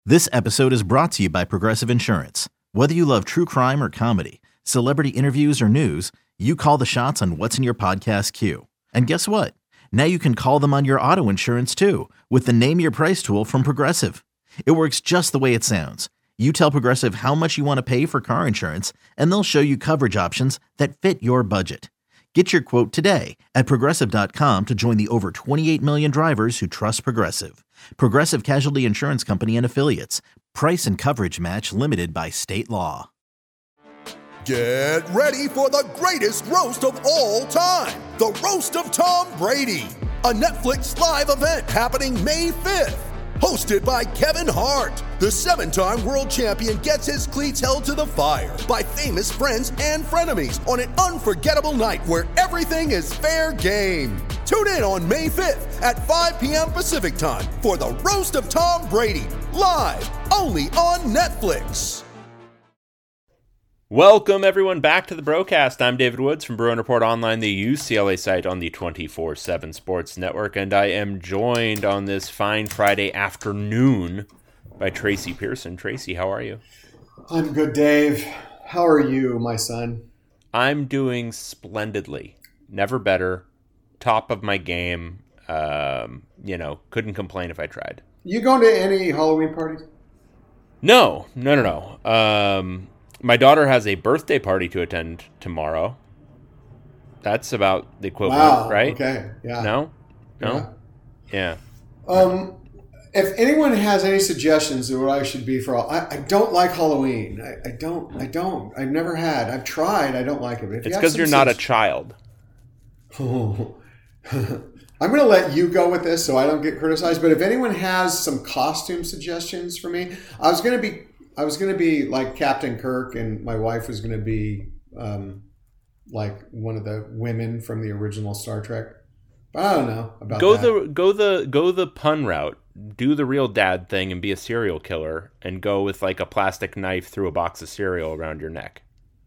This episode is brought to you by Progressive Insurance. Whether you love true crime or comedy, celebrity interviews or news, you call the shots on what's in your podcast queue. And guess what? Now you can call them on your auto insurance too with the Name Your Price tool from Progressive. It works just the way it sounds. You tell Progressive how much you want to pay for car insurance, and they'll show you coverage options that fit your budget. Get your quote today at Progressive.com to join the over 28 million drivers who trust Progressive. Progressive Casualty Insurance Company and Affiliates. Price and coverage match limited by state law. Get ready for the greatest roast of all time. The Roast of Tom Brady. A Netflix live event happening May 5th. Hosted by Kevin Hart. The 7-time world champion gets his cleats held to the fire by famous friends and frenemies on an unforgettable night where everything is fair game. Tune in on May 5th at 5 p.m. Pacific time for the Roast of Tom Brady. Live only on Netflix. Welcome, everyone, back to the Broadcast. I'm David Woods from Bruin Report Online, the UCLA site on the 24/7 Sports Network, and I am joined on this fine Friday afternoon by Tracy Pearson. Tracy, how are you? I'm good, Dave. How are you, my son? I'm doing splendidly. Never better. Top of my game. Couldn't complain if I tried. You going to any Halloween parties? No. My daughter has a birthday party to attend tomorrow. That's about the equivalent, right? Okay, yeah. No? Yeah. If anyone has any suggestions of what I should be for all, I don't like Halloween. I don't. I've never had. I've tried. I don't like it. It's because you're not a child. I'm going to let you go with this so I don't get criticized. But if anyone has some costume suggestions for me, I was going to be like Captain Kirk, and my wife was going to be like one of the women from the original Star Trek. But I don't know about that. Go the pun route. Do the real dad thing and be a serial killer, and go with like a plastic knife through a box of cereal around your neck.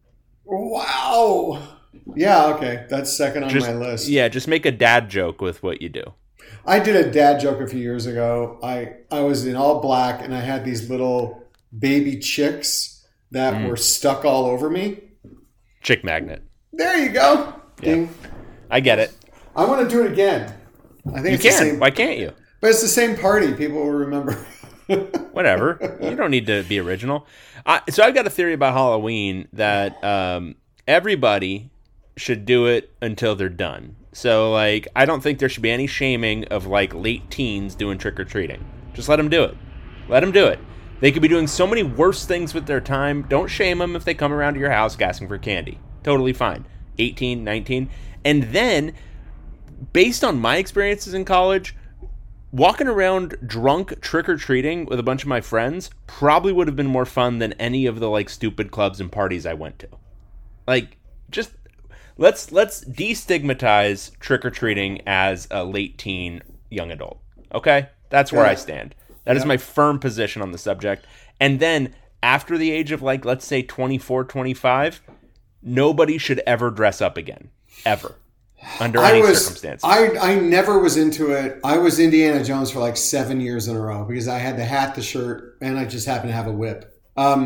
Wow. Yeah, okay. That's second on my list. Yeah, just make a dad joke with what you do. I did a dad joke a few years ago. I was in all black, and I had these little baby chicks that were stuck all over me. Chick magnet. There you go. Yeah. I get it. I want to do it again. I think you it's can. the same. Why can't you? But it's the same party. People will remember. Whatever. You don't need to be original. So I've got a theory about Halloween that everybody should do it until they're done. So, like, I don't think there should be any shaming of, like, late teens doing trick-or-treating. Just let them do it. Let them do it. They could be doing so many worse things with their time. Don't shame them if they come around to your house asking for candy. Totally fine. 18, 19. And then, based on my experiences in college, walking around drunk trick-or-treating with a bunch of my friends probably would have been more fun than any of the, like, stupid clubs and parties I went to. Like, just let's destigmatize trick-or-treating as a late teen, young adult. Okay? That's where I stand. That is my firm position on the subject. And then, after the age of, like, let's say 24, 25, nobody should ever dress up again. Ever. Under any circumstance. I never was into it. I was Indiana Jones for like 7 years in a row because I had the hat, the shirt, and I just happened to have a whip.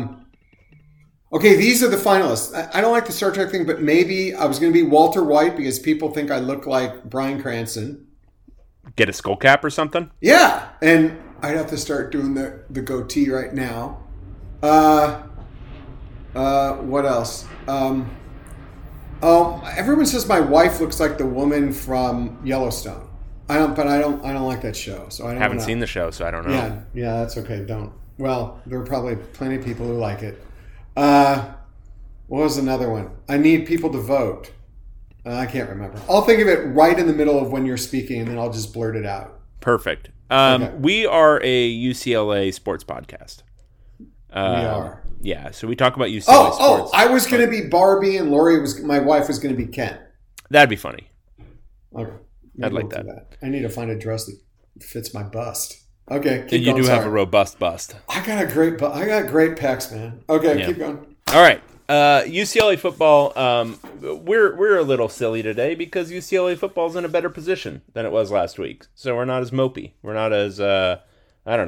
Okay, these are the finalists. I don't like the Star Trek thing, but maybe I was going to be Walter White because people think I look like Bryan Cranston. Get a skull cap or something? Yeah, and I'd have to start doing the goatee right now. What else? Everyone says my wife looks like the woman from Yellowstone. I don't like that show, so I haven't seen the show, so I don't know. Yeah, that's okay. Don't. Well, there are probably plenty of people who like it. What was another one? I need people to vote. I can't remember. I'll think of it right in the middle of when you're speaking, and then I'll just blurt it out. Perfect. Okay. We are a UCLA sports podcast. We are. Yeah, so we talk about UCLA sports. I was going to be Barbie, and my wife was going to be Ken. That'd be funny. Okay. I'd like that. I need to find a dress that fits my bust. Okay, keep you going. do have a robust bust. I got great pecs, man. Okay, keep going. All right. UCLA football, we're a little silly today because UCLA football's in a better position than it was last week. So we're not as mopey. We're not as,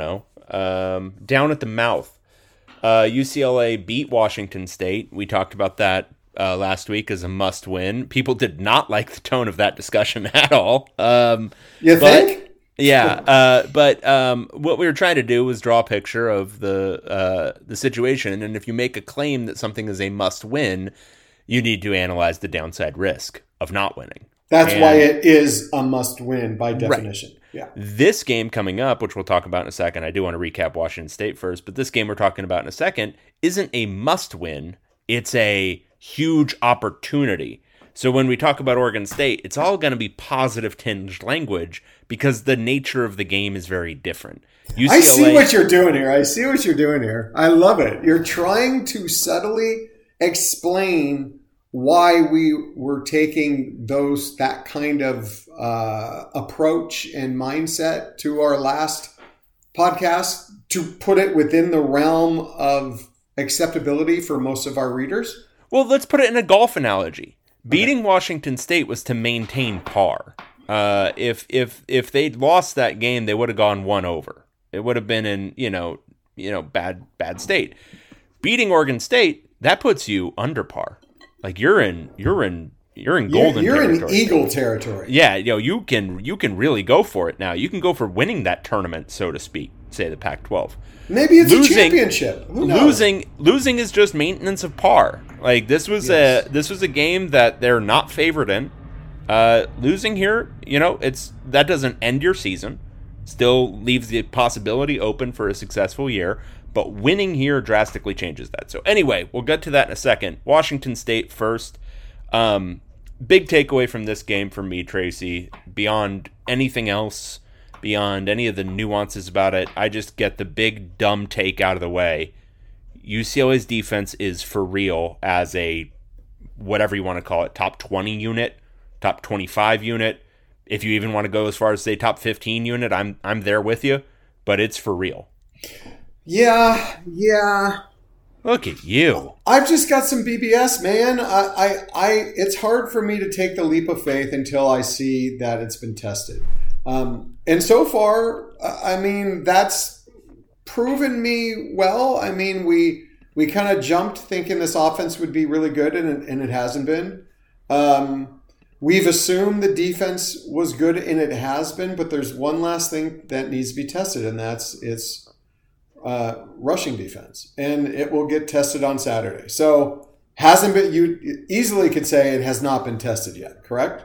Down at the mouth. UCLA beat Washington State. We talked about that last week as a must win. People did not like the tone of that discussion at all. You think? Yeah, but what we were trying to do was draw a picture of the situation, and if you make a claim that something is a must win, you need to analyze the downside risk of not winning. That's why it is a must win by definition. Right. Yeah. This game coming up, which we'll talk about in a second, I do want to recap Washington State first, but this game we're talking about in a second isn't a must win. It's a huge opportunity. So when we talk about Oregon State, it's all going to be positive tinged language because the nature of the game is very different. UCLA, I see what you're doing here. I love it. You're trying to subtly explain why we were taking that kind of approach and mindset to our last podcast to put it within the realm of acceptability for most of our readers. Well, let's put it in a golf analogy. Beating Washington State was to maintain par. If they'd lost that game, they would have gone one over. It would have been in bad state. Beating Oregon State, that puts you under par. Like you're in golden territory. You're in eagle territory. Yeah, you can really go for it now. You can go for winning that tournament, so to speak. Say the Pac-12. Maybe it's a championship. Who knows? Losing is just maintenance of par. Like this was a game that they're not favored in. Losing here, that doesn't end your season. Still leaves the possibility open for a successful year. But winning here drastically changes that. So anyway, we'll get to that in a second. Washington State first. Big takeaway from this game for me, Tracy, beyond anything else, beyond any of the nuances about it, I just get the big dumb take out of the way. UCLA's defense is for real as a, whatever you want to call it, top 20 unit, top 25 unit. If you even want to go as far as say top 15 unit, I'm there with you, but it's for real. Yeah. Look at you. I've just got some BBS, man. It's hard for me to take the leap of faith until I see that it's been tested. And so far, that's proven me well. We kind of jumped thinking this offense would be really good, and it hasn't been. We've assumed the defense was good, and it has been, but there's one last thing that needs to be tested, and that's its rushing defense, and it will get tested on Saturday. So hasn't been. You easily could say it has not been tested yet. Correct?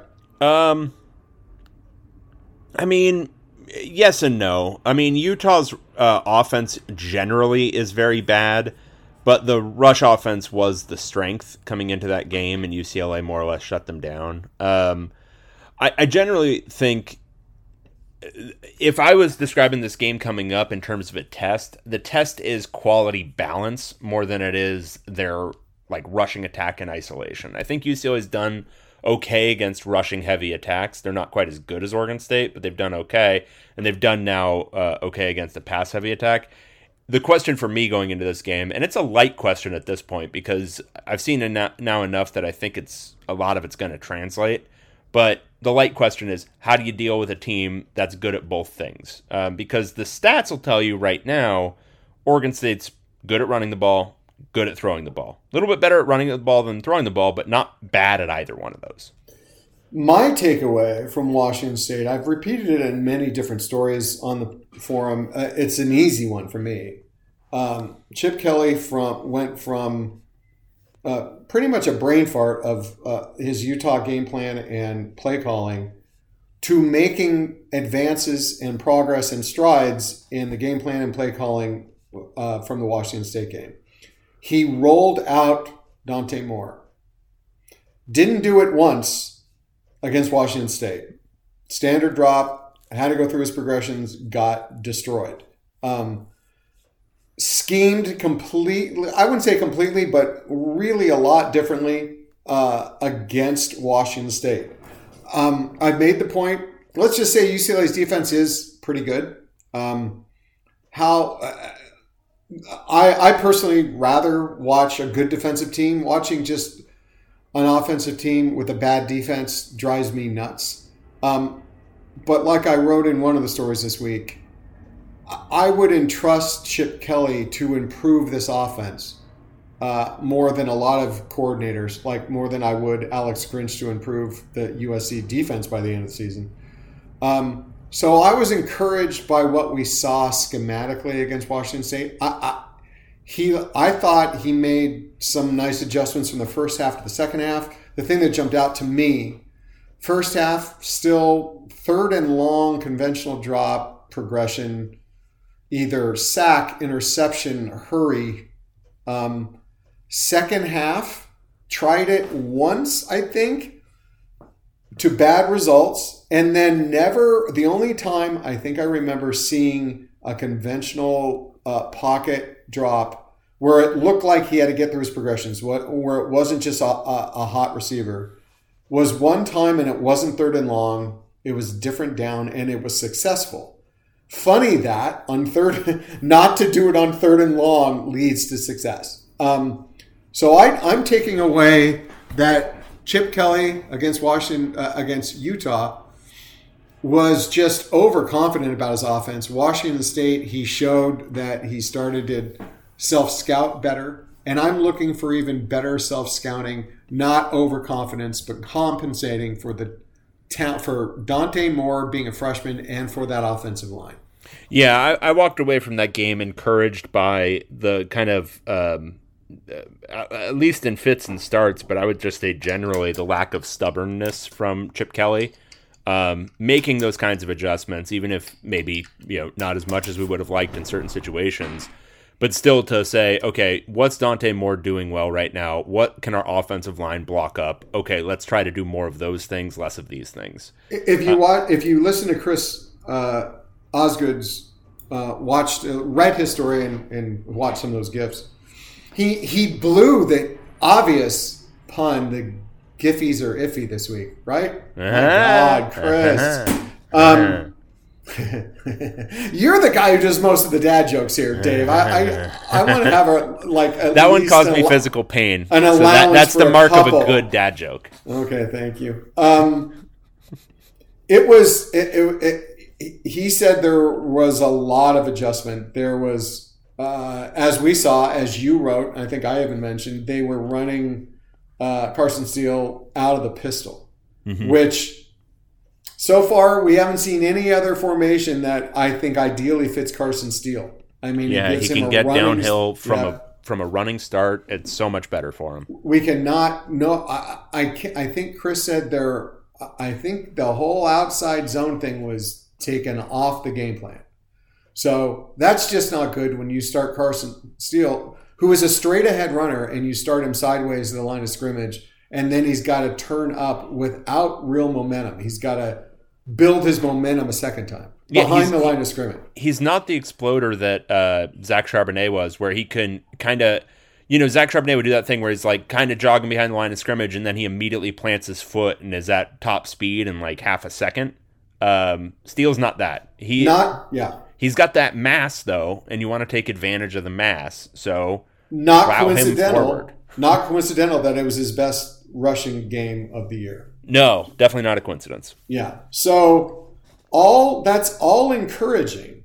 Yes and no. Utah's offense generally is very bad, but the rush offense was the strength coming into that game, and UCLA more or less shut them down. I generally think, if I was describing this game coming up in terms of a test, the test is quality balance more than it is their rushing attack in isolation. I think UCLA's done okay against rushing heavy attacks. They're not quite as good as Oregon State, but they've done okay, and they've done now okay against a pass heavy attack. The question for me going into this game, and it's a light question at this point because I've seen it now enough that I think a lot of it's going to translate. But the light question is, how do you deal with a team that's good at both things? Because the stats will tell you right now, Oregon State's good at running the ball, good at throwing the ball. A little bit better at running the ball than throwing the ball, but not bad at either one of those. My takeaway from Washington State, I've repeated it in many different stories on the forum. It's an easy one for me. Chip Kelly went from pretty much a brain fart of his Utah game plan and play calling to making advances and progress and strides in the game plan and play calling from the Washington State game. He rolled out Dante Moore. Didn't do it once against Washington State. Standard drop, had to go through his progressions, got destroyed. Schemed completely, I wouldn't say completely, but really a lot differently against Washington State. I've made the point, let's just say UCLA's defense is pretty good. I personally rather watch a good defensive team. Watching just an offensive team with a bad defense drives me nuts. But like I wrote in one of the stories this week, I would entrust Chip Kelly to improve this offense more than a lot of coordinators, like more than I would Alex Grinch to improve the USC defense by the end of the season. So I was encouraged by what we saw schematically against Washington State. I thought he made some nice adjustments from the first half to the second half. The thing that jumped out to me, first half, still third and long, conventional drop progression, either sack, interception, hurry. Second half, tried it once, I think, to bad results, and then never, the only time I think I remember seeing a conventional pocket drop where it looked like he had to get through his progressions, where it wasn't just a hot receiver, was one time, and it wasn't third and long. It was different down, and it was successful. Funny that on third, not to do it on third and long leads to success. So I'm taking away that Chip Kelly against against Utah was just overconfident about his offense. Washington State, he showed that he started to self-scout better, and I'm looking for even better self-scouting, not overconfidence, but compensating for for Dante Moore being a freshman and for that offensive line. Yeah, I walked away from that game encouraged by the kind of, at least in fits and starts, but I would just say generally the lack of stubbornness from Chip Kelly, making those kinds of adjustments, even if maybe not as much as we would have liked in certain situations, but still to say, okay, what's Dante Moore doing well right now? What can our offensive line block up? Okay, let's try to do more of those things, less of these things. If you listen to Chris Osgood's read his story and watched some of those GIFs, he blew the obvious pun, the Giffies are iffy this week, right? My God, Chris. You're the guy who does most of the dad jokes here, Dave. I want to have that one caused me physical pain. So that's the mark of a good dad joke. Okay, thank you. It was. He said there was a lot of adjustment. There was, as we saw, as you wrote, and I think I even mentioned, they were running Carson Steele out of the pistol, which so far we haven't seen any other formation that I think ideally fits Carson Steele. I mean, he can get downhill from a running start. It's so much better for him. We cannot. No, I think Chris said there. I think the whole outside zone thing was taken off the game plan. So that's just not good when you start Carson Steele, who is a straight ahead runner, and you start him sideways to the line of scrimmage, and then he's got to turn up without real momentum. He's got to build his momentum a second time behind the line of scrimmage. He's not the exploder that Zach Charbonnet was, where he can kind of, Zach Charbonnet would do that thing where he's like kind of jogging behind the line of scrimmage, and then he immediately plants his foot and is at top speed in like half a second. Steele's not that. He's got that mass though, and you want to take advantage of the mass. So not coincidental that it was his best rushing game of the year. No, definitely not a coincidence. Yeah. So that's all encouraging.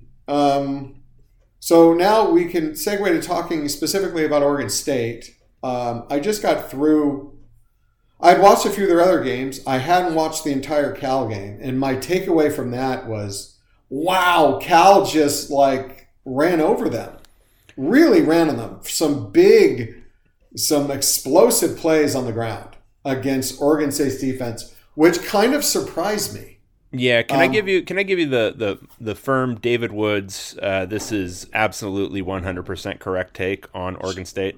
So now we can segue to talking specifically about Oregon State. I just got through. I'd watched a few of their other games. I hadn't watched the entire Cal game. And my takeaway from that was, wow, Cal just ran over them. Really ran on them. Some explosive plays on the ground against Oregon State's defense, which kind of surprised me. Yeah, can I give you the firm David Woods, this is absolutely 100% correct take on Oregon State?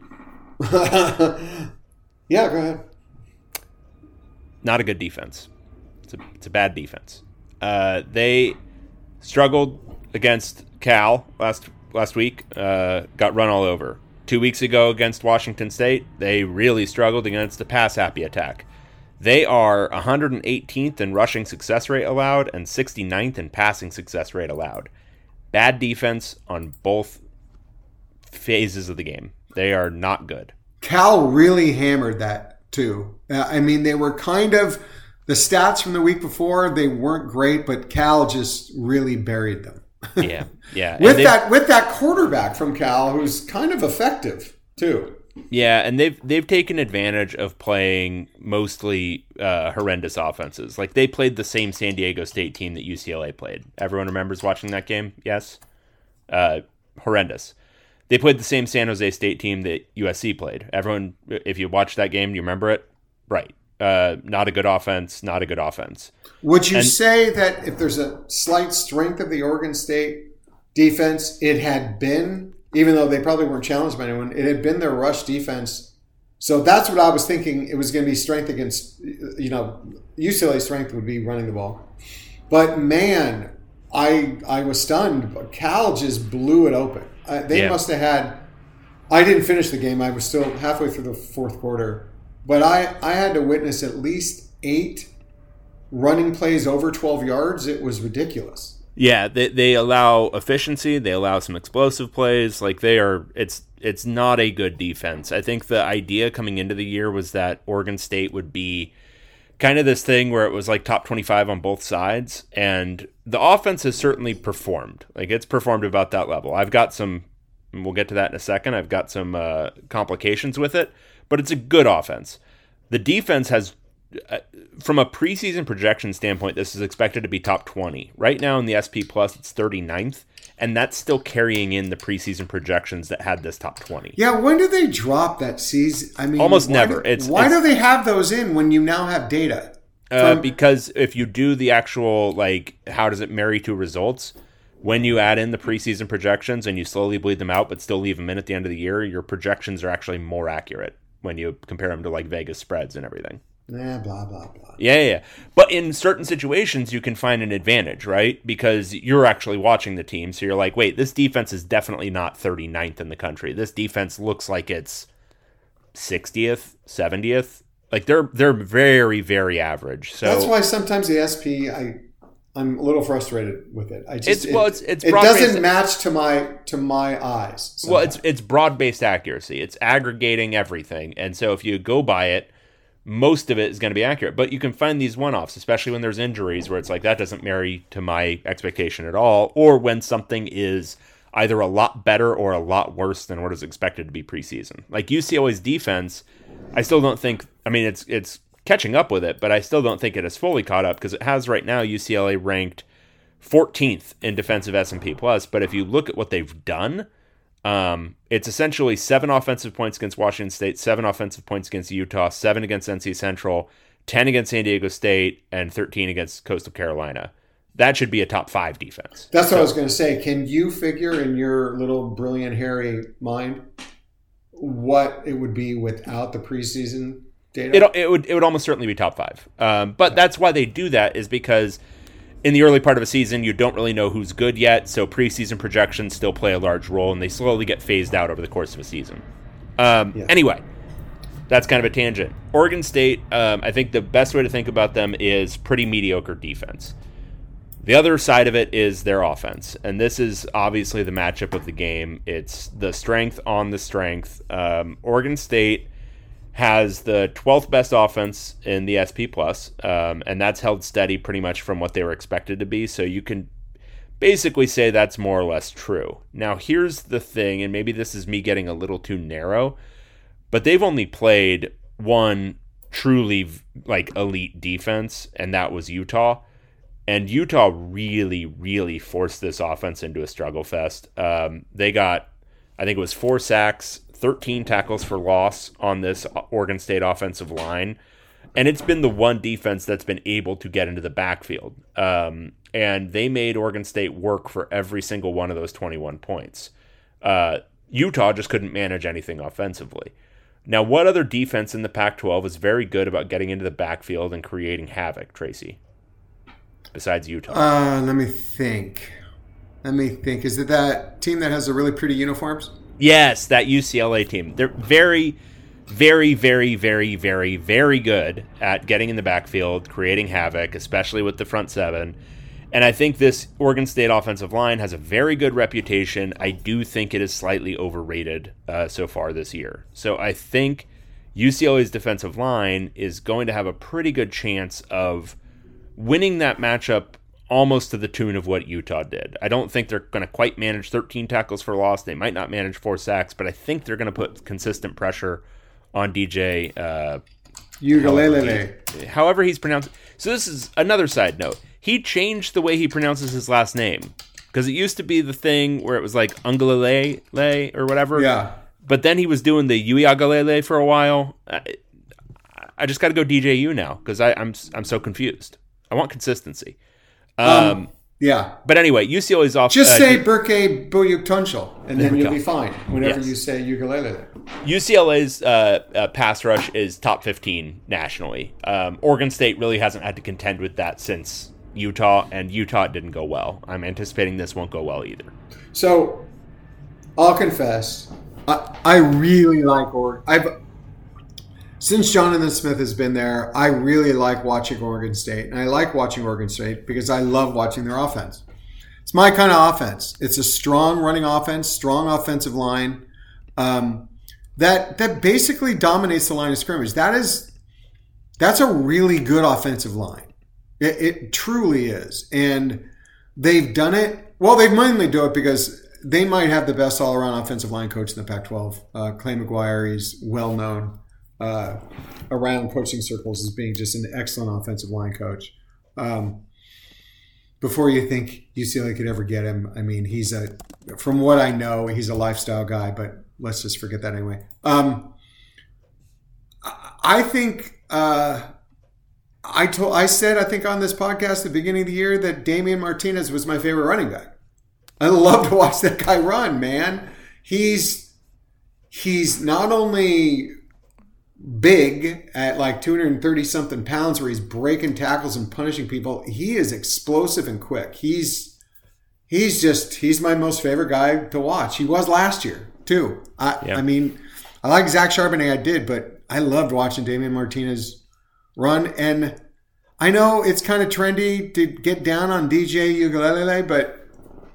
Yeah, go ahead. Not a good defense. It's a bad defense. They struggled against Cal last week. Got run all over. 2 weeks ago against Washington State, they really struggled against the pass-happy attack. They are 118th in rushing success rate allowed and 69th in passing success rate allowed. Bad defense on both phases of the game. They are not good. Cal really hammered that too. I mean, they were kind of, the stats from the week before, they weren't great, but Cal just really buried them. Yeah, yeah. with that quarterback from Cal who's kind of effective too. Yeah, and they've taken advantage of playing mostly horrendous offenses. Like they played the same San Diego State team that UCLA played. Everyone remembers watching that game? Yes? Horrendous. They played the same San Jose State team that USC played. Everyone, if you watched that game, do you remember it? Right. Not a good offense, not a good offense. Would you say that if there's a slight strength of the Oregon State defense, it had been, even though they probably weren't challenged by anyone, it had been their rush defense. So that's what I was thinking. It was going to be strength against, UCLA's strength would be running the ball. But man, I was stunned. Cal just blew it open. They must have had, I didn't finish the game. I was still halfway through the fourth quarter. But I had to witness at least 8 running plays over 12 yards. It was ridiculous. Yeah, they allow efficiency. They allow some explosive plays. Like it's not a good defense. I think the idea coming into the year was that Oregon State would be kind of this thing where it was like top 25 on both sides. And the offense has certainly performed. Like it's performed about that level. I've got some, and we'll get to that in a second. I've got some complications with it. But it's a good offense. The defense has, from a preseason projection standpoint, this is expected to be top 20. Right now in the SP Plus, it's 39th, and that's still carrying in the preseason projections that had this top 20. Yeah, when do they drop that season? I mean, almost never. Why do they have those in when you now have data? Because if you do the actual, like, how does it marry to results, when you add in the preseason projections and you slowly bleed them out but still leave them in at the end of the year, your projections are actually more accurate when you compare them to like Vegas spreads and everything. Blah, blah, blah. Yeah. But in certain situations, you can find an advantage, right? Because you're actually watching the team. So you're like, wait, this defense is definitely not 39th in the country. This defense looks like it's 60th, 70th. Like they're very, very average. So that's why sometimes the SP, I'm a little frustrated with it. It doesn't match to my eyes. Somehow. Well, it's broad-based accuracy. It's aggregating everything. And so if you go by it, most of it is going to be accurate. But you can find these one-offs, especially when there's injuries, where it's like, that doesn't marry to my expectation at all. Or when something is either a lot better or a lot worse than what is expected to be preseason. Like UCLA's defense, I still don't think, I mean, it's catching up with it, but I still don't think it has fully caught up because it has right now UCLA ranked 14th in defensive S&P Plus. But if you look at what they've done, it's essentially 7 offensive points against Washington State, 7 offensive points against Utah, 7 against NC Central, 10 against San Diego State, and 13 against Coastal Carolina. That should be a top 5 defense. That's what I was going to say. Can you figure in your little brilliant hairy mind what it would be without the preseason data? It would almost certainly be top 5. But that's why they do that, is because in the early part of a season, you don't really know who's good yet, so preseason projections still play a large role, and they slowly get phased out over the course of a season. Anyway, that's kind of a tangent. Oregon State, I think the best way to think about them is pretty mediocre defense. The other side of it is their offense, and this is obviously the matchup of the game. It's the strength on the strength. Oregon State has the 12th best offense in the SP+, and that's held steady pretty much from what they were expected to be, so you can basically say that's more or less true. Now, here's the thing, and maybe this is me getting a little too narrow, but they've only played one truly like elite defense, and that was Utah. And Utah really, really forced this offense into a struggle fest. They got, I think it was 4 sacks, 13 tackles for loss on this Oregon State offensive line. And it's been the one defense that's been able to get into the backfield. And they made Oregon State work for every single one of those 21 points. Utah just couldn't manage anything offensively. Now, what other defense in the Pac-12 is very good about getting into the backfield and creating havoc, Tracy? Besides Utah. Let me think. Is it that team that has the really pretty uniforms? Yes, that UCLA team. They're very, very, very, very, very, very good at getting in the backfield, creating havoc, especially with the front 7. And I think this Oregon State offensive line has a very good reputation. I do think it is slightly overrated so far this year. So I think UCLA's defensive line is going to have a pretty good chance of winning that matchup almost to the tune of what Utah did. I don't think they're going to quite manage 13 tackles for loss. They might not manage 4 sacks, but I think they're going to put consistent pressure on DJ Uiagalelei. However he's pronounced. So this is another side note. He changed the way he pronounces his last name, because it used to be the thing where it was like Ungalele or whatever. Yeah. But then he was doing the Uiagalelei for a while. I just got to go DJU now because I'm so confused. I want consistency. Yeah. But anyway, UCLA's off. Just say Berke Buyuk Tunchel, and then you'll go. be fine whenever you say Uiagalelei. UCLA's pass rush is top 15 nationally. Oregon State really hasn't had to contend with that since Utah, and Utah didn't go well. I'm anticipating this won't go well either. So, I'll confess, I really like Oregon. Since Jonathan Smith has been there, I really like watching Oregon State. And I like watching Oregon State because I love watching their offense. It's my kind of offense. It's a strong running offense, strong offensive line that basically dominates the line of scrimmage. That's a really good offensive line. It truly is. And they've done it. Well, they mainly do it because they might have the best all-around offensive line coach in the Pac-12. Clay McGuire is well-known around coaching circles as being just an excellent offensive line coach. Before you think UCLA could ever get him, I mean, from what I know, he's a lifestyle guy, but let's just forget that anyway. I think I said on this podcast at the beginning of the year that Damian Martinez was my favorite running back. I love to watch that guy run, man. He's not only big at like 230 something pounds where he's breaking tackles and punishing people. He is explosive and quick. He's my most favorite guy to watch. He was last year too. I mean, I like Zach Charbonnet, I did, but I loved watching Damian Martinez run. And I know it's kind of trendy to get down on DJ Uiagalelei, but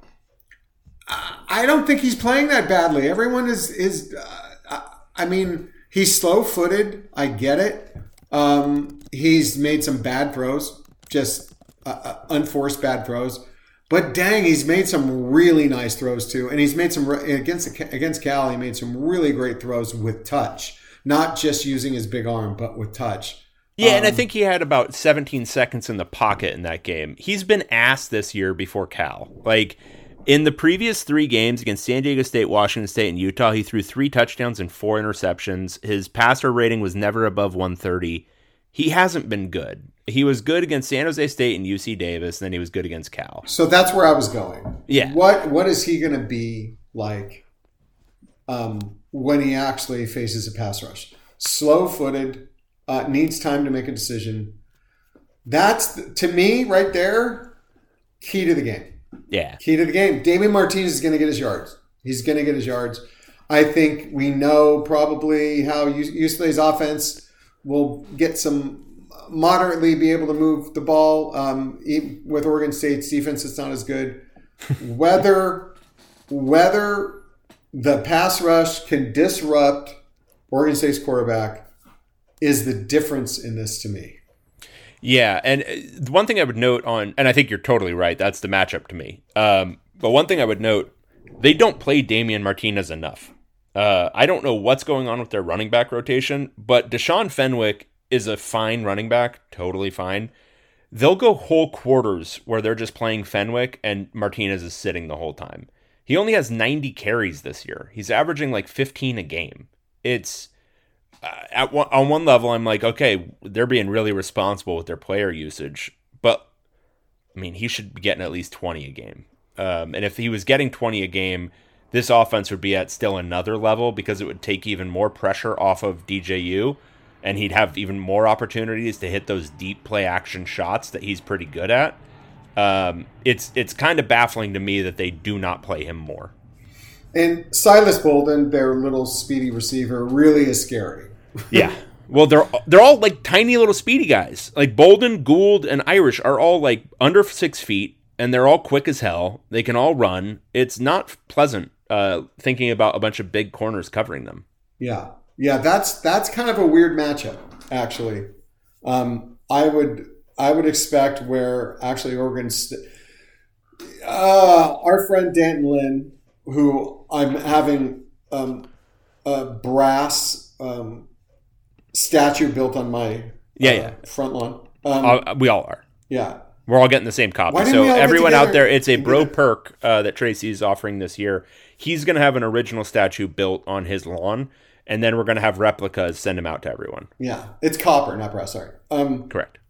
I don't think he's playing that badly. Everyone is I mean, he's slow-footed. I get it. He's made some bad throws, just unforced bad throws. But dang, he's made some really nice throws too. And he's made some against Cal. He made some really great throws with touch, not just using his big arm, but with touch. Yeah, and I think he had about 17 seconds in the pocket in that game. He's been asked this year before Cal. Like, in the previous 3 games against San Diego State, Washington State, and Utah, he threw 3 touchdowns and 4 interceptions. His passer rating was never above 130. He hasn't been good. He was good against San Jose State and UC Davis, and then he was good against Cal. So that's where I was going. Yeah. What is he going to be like when he actually faces a pass rush? Slow-footed, needs time to make a decision. That's, to me, right there, key to the game. Yeah. Key to the game. Damian Martinez is going to get his yards. He's going to get his yards. I think we know probably how UCLA's offense will get some moderately be able to move the ball. With Oregon State's defense, it's not as good. Whether the pass rush can disrupt Oregon State's quarterback is the difference in this to me. Yeah, and one thing I would note on, and I think you're totally right, that's the matchup to me. But one thing I would note, they don't play Damian Martinez enough. I don't know what's going on with their running back rotation, but Deshaun Fenwick is a fine running back, totally fine. They'll go whole quarters where they're just playing Fenwick and Martinez is sitting the whole time. He only has 90 carries this year. He's averaging like 15 a game. It's... on one level, I'm like, okay, they're being really responsible with their player usage, but I mean, he should be getting at least 20 a game. And if he was getting 20 a game, this offense would be at still another level because it would take even more pressure off of DJU, and he'd have even more opportunities to hit those deep play action shots that he's pretty good at. It's kind of baffling to me that they do not play him more. And Silas Bolden, their little speedy receiver, really is scary. Yeah. Well, they're all like tiny little speedy guys. Like Bolden, Gould, and Irish are all like under 6 feet, and they're all quick as hell. They can all run. It's not pleasant thinking about a bunch of big corners covering them. Yeah, that's kind of a weird matchup, actually. I I would expect where actually our friend Danton Lynn, who I'm having a brass statue built on my front lawn. We all are. Yeah. We're all getting the same copy. So everyone out there, it's a bro perk that Tracy's offering this year. He's going to have an original statue built on his lawn, and then we're going to have replicas send them out to everyone. Yeah. It's copper, not brass. Sorry. Correct.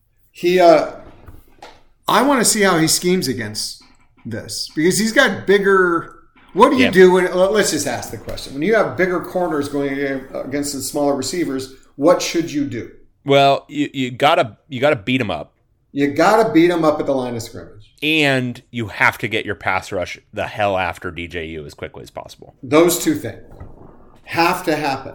I want to see how he schemes against this because he's got bigger. What do you do when? Let's just ask the question. When you have bigger corners going against the smaller receivers, what should you do? Well, you gotta beat him up. You gotta beat him up at the line of scrimmage, and you have to get your pass rush the hell after DJU as quickly as possible. Those two things have to happen,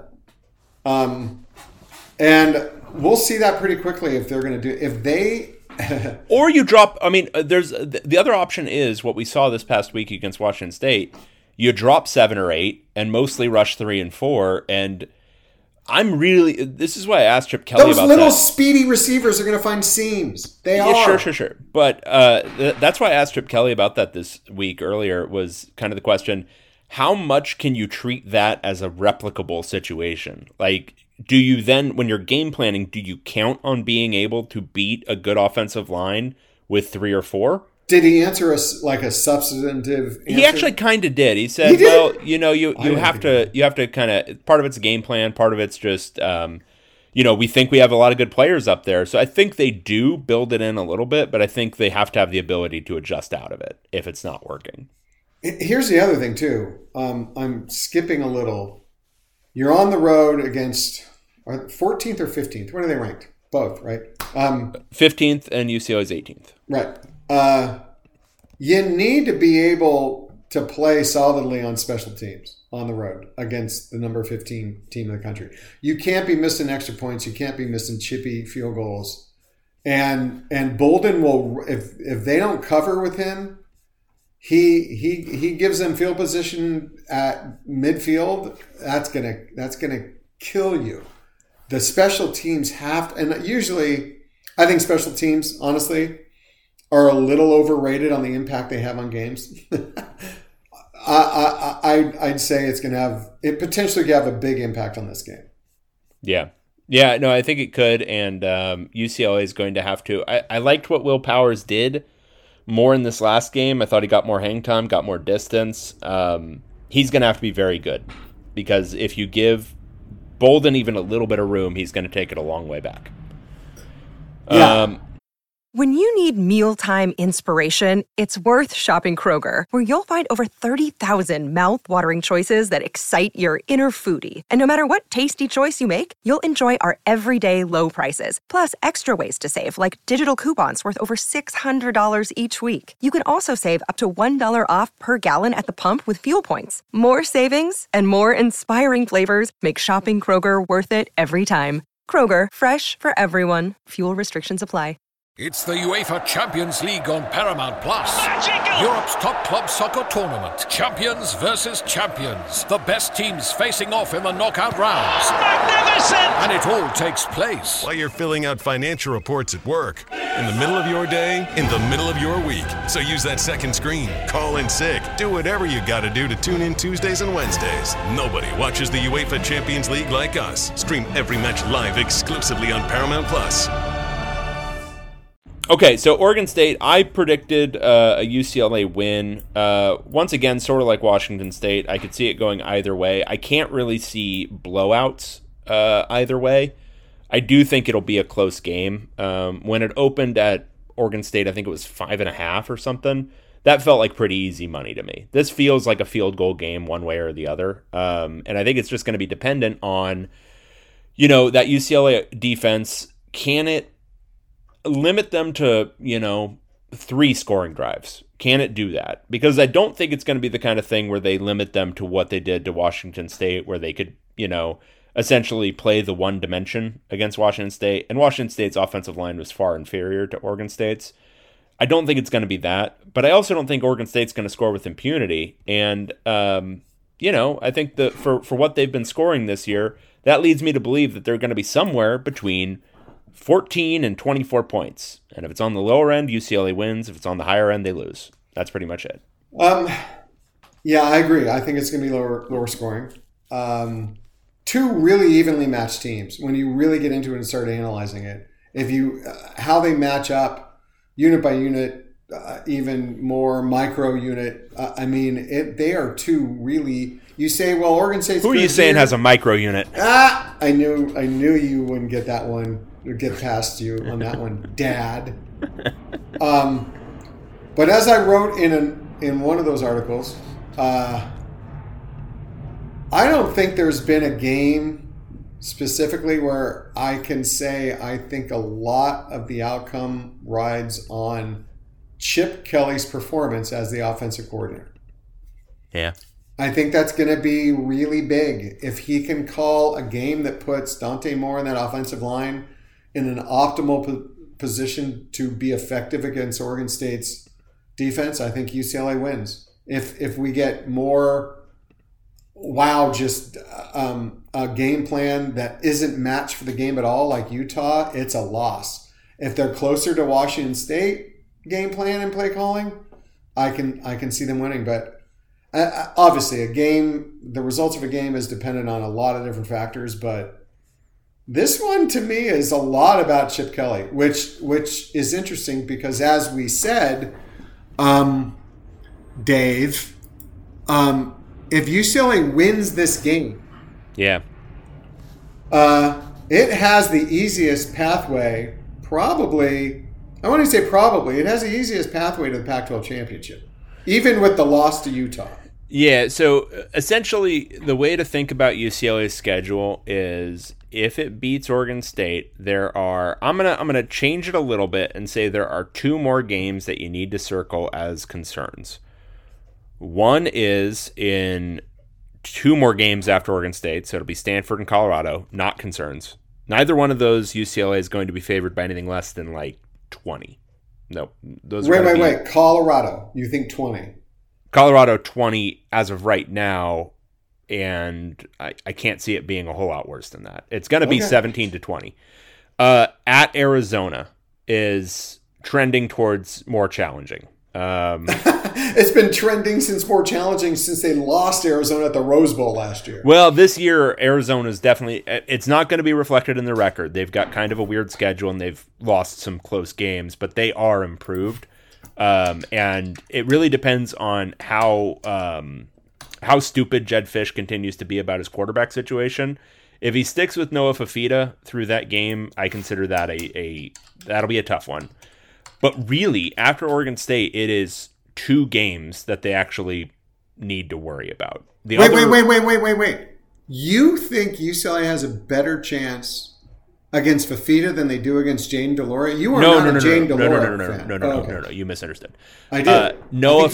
and we'll see that pretty quickly if they're going to do. If they or you drop. I mean, there's the other option is what we saw this past week against Washington State. You drop 7 or 8 and mostly rush 3 and 4, and this is why I asked Chip Kelly about that. Those little speedy receivers are going to find seams. They are. Sure. But that's why I asked Chip Kelly about that this week earlier was kind of the question, how much can you treat that as a replicable situation? Like, do you then, when you're game planning, do you count on being able to beat a good offensive line with 3 or 4? Did he answer us like a substantive answer? He actually kind of did. He said, "Well, you have to kind of, part of it's a game plan, part of it's just, we think we have a lot of good players up there." So I think they do build it in a little bit, but I think they have to have the ability to adjust out of it if it's not working. Here's the other thing too. I'm skipping a little. You're on the road against 14th or 15th. What are they ranked? Both, right? 15th and UCLA's 18th. Right. You need to be able to play solidly on special teams on the road against the number 15 team in the country. You can't be missing extra points. You can't be missing chippy field goals. And Bolden will, if they don't cover with him, he gives them field position at midfield. That's gonna kill you. The special teams have to, and usually I think special teams, honestly, are a little overrated on the impact they have on games. I'd say it's going to have, it potentially could have a big impact on this game. Yeah. No, I think it could, and UCLA is going to have to. I liked what Will Powers did more in this last game. I thought he got more hang time, got more distance. He's going to have to be very good, because if you give Bolden even a little bit of room, he's going to take it a long way back. Yeah. When you need mealtime inspiration, it's worth shopping Kroger, where you'll find over 30,000 mouth-watering choices that excite your inner foodie. And no matter what tasty choice you make, you'll enjoy our everyday low prices, plus extra ways to save, like digital coupons worth over $600 each week. You can also save up to $1 off per gallon at the pump with fuel points. More savings and more inspiring flavors make shopping Kroger worth it every time. Kroger, fresh for everyone. Fuel restrictions apply. It's the UEFA Champions League on Paramount Plus. Europe's top club soccer tournament. Champions versus champions. The best teams facing off in the knockout rounds. Magnificent! And it all takes place while you're filling out financial reports at work, in the middle of your day, in the middle of your week. So use that second screen, call in sick, do whatever you got to do to tune in Tuesdays and Wednesdays. Nobody watches the UEFA Champions League like us. Stream every match live exclusively on Paramount Plus. Okay, so Oregon State, I predicted a UCLA win. Once again, sort of like Washington State, I could see it going either way. I can't really see blowouts either way. I do think it'll be a close game. When it opened at Oregon State, I think it was 5.5 or something. That felt like pretty easy money to me. This feels like a field goal game one way or the other. And I think it's just going to be dependent on, that UCLA defense. Can it limit them to, 3 scoring drives? Can it do that? Because I don't think it's going to be the kind of thing where they limit them to what they did to Washington State, where they could, essentially play the one dimension against Washington State. And Washington State's offensive line was far inferior to Oregon State's. I don't think it's going to be that, but I also don't think Oregon State's going to score with impunity. And, I think that for what they've been scoring this year, that leads me to believe that they're going to be somewhere between 14 and 24 points. And if it's on the lower end, UCLA wins. If it's on the higher end, they lose. That's pretty much it. Yeah, I agree. I think it's going to be lower scoring. Two really evenly matched teams. When you really get into it and start analyzing it, if you how they match up unit by unit, even more micro unit. They are two really. You say, well, Oregon State's. Who are you saying has a micro unit? I knew you wouldn't get that one. Get past you on that one, Dad. But as I wrote in one of those articles, I don't think there's been a game specifically where I can say I think a lot of the outcome rides on Chip Kelly's performance as the offensive coordinator. Yeah. I think that's going to be really big. If he can call a game that puts Dante Moore in that offensive line in an optimal position to be effective against Oregon State's defense, I think UCLA wins. If we get more, a game plan that isn't matched for the game at all, like Utah, it's a loss. If they're closer to Washington State game plan and play calling, I can see them winning. But obviously, the results of a game is dependent on a lot of different factors. But this one, to me, is a lot about Chip Kelly, which is interesting because, as we said, Dave, if UCLA wins this game, yeah, it has the easiest pathway. Probably, I want to say probably, it has the easiest pathway to the Pac-12 championship, even with the loss to Utah. Yeah, so essentially the way to think about UCLA's schedule is if it beats Oregon State, I'm gonna change it a little bit and say there are two more games that you need to circle as concerns. One is in two more games after Oregon State, so it'll be Stanford and Colorado, not concerns. Neither one of those UCLA is going to be favored by anything less than like 20. Nope. Wait. Colorado, you think 20? Colorado 20 as of right now, and I can't see it being a whole lot worse than that. It's going to be 17 to 20. At Arizona is trending towards more challenging. It's been trending since they lost Arizona at the Rose Bowl last year. Well, this year, Arizona's definitely, it's not going to be reflected in the record. They've got kind of a weird schedule and they've lost some close games, but they are improved. And it really depends on how stupid Jedd Fisch continues to be about his quarterback situation. If he sticks with Noah Fifita through that game, I consider that that'll be a tough one. But really, after Oregon State, it is two games that they actually need to worry about. Wait. You think UCLA has a better chance against Fifita than they do against Jayden de Laura? You are not a Jayden de Laura fan. No, you misunderstood. I did. Noah